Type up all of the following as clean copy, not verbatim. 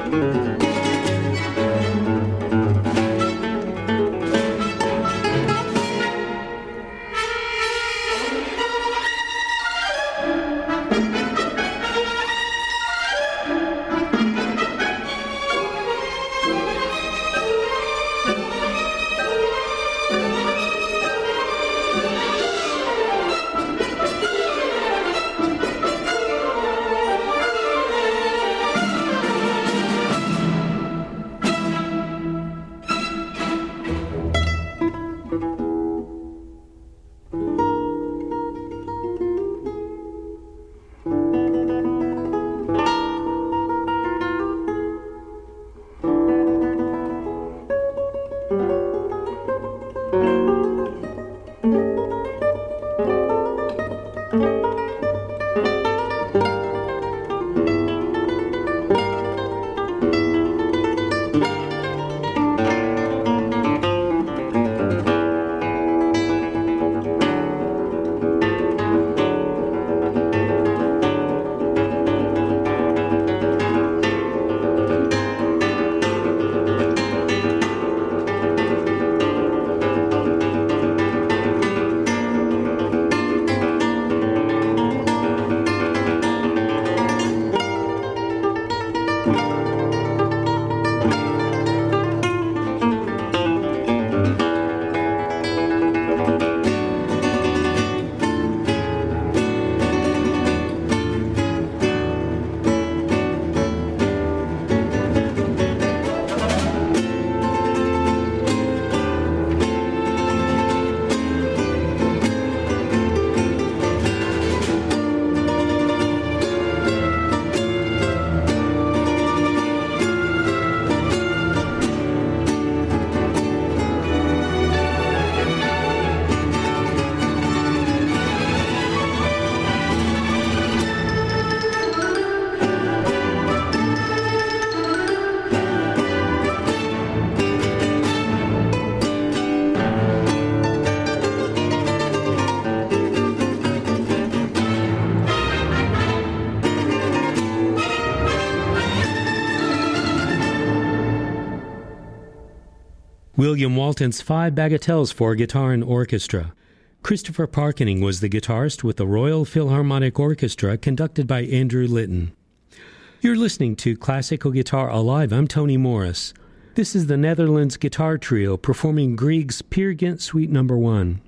William Walton's Five Bagatelles for Guitar and Orchestra. Christopher Parkening was the guitarist with the Royal Philharmonic Orchestra, conducted by Andrew Litton. You're listening to Classical Guitar Alive. I'm Tony Morris. This is the Netherlands Guitar Trio performing Grieg's Peer Gynt Suite No. 1.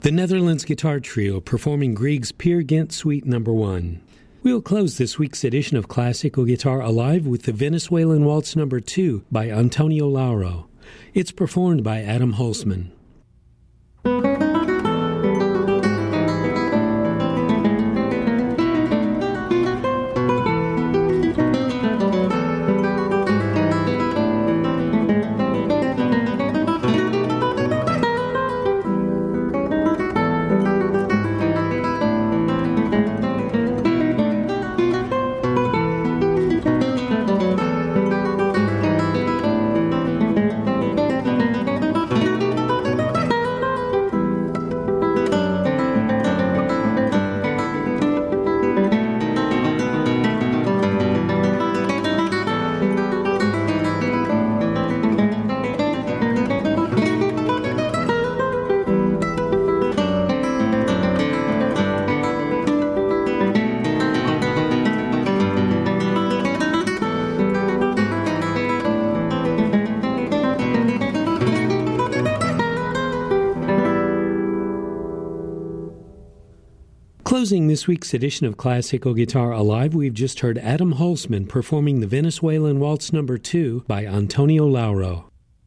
The Netherlands Guitar Trio performing Grieg's Peer Gynt Suite No. 1. We'll close this week's edition of Classical Guitar Alive with the Venezuelan Waltz No. 2 by Antonio Lauro. It's performed by Adam Holzman. Closing this week's edition of Classical Guitar Alive, we've just heard Adam Holzman performing the Venezuelan Waltz No. 2 by Antonio Lauro.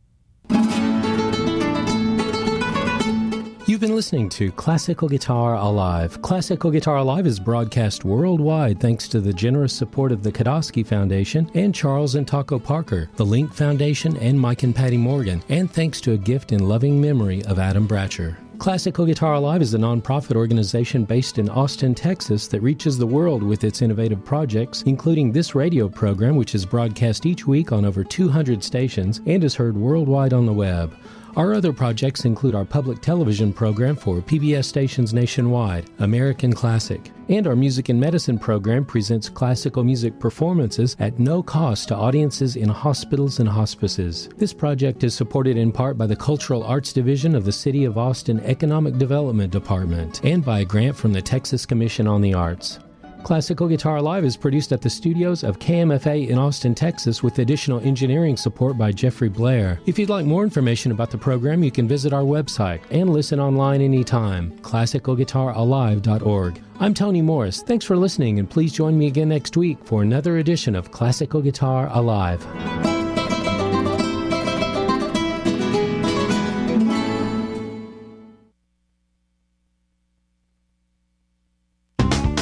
You've been listening to Classical Guitar Alive. Classical Guitar Alive is broadcast worldwide thanks to the generous support of the Kodosky Foundation and Charles and Taco Parker, the Link Foundation, and Mike and Patty Morgan, and thanks to a gift in loving memory of Adam Bratcher. Classical Guitar Alive is a nonprofit organization based in Austin, Texas that reaches the world with its innovative projects, including this radio program, which is broadcast each week on over 200 stations and is heard worldwide on the web. Our other projects include our public television program for PBS stations nationwide, American Classic, and our Music and Medicine program presents classical music performances at no cost to audiences in hospitals and hospices. This project is supported in part by the Cultural Arts Division of the City of Austin Economic Development Department and by a grant from the Texas Commission on the Arts. Classical Guitar Live is produced at the studios of KMFA in Austin, Texas, with additional engineering support by Jeffrey Blair. If you'd like more information about the program, you can visit our website and listen online anytime, classicalguitaralive.org. I'm Tony Morris. Thanks for listening, and please join me again next week for another edition of Classical Guitar Alive.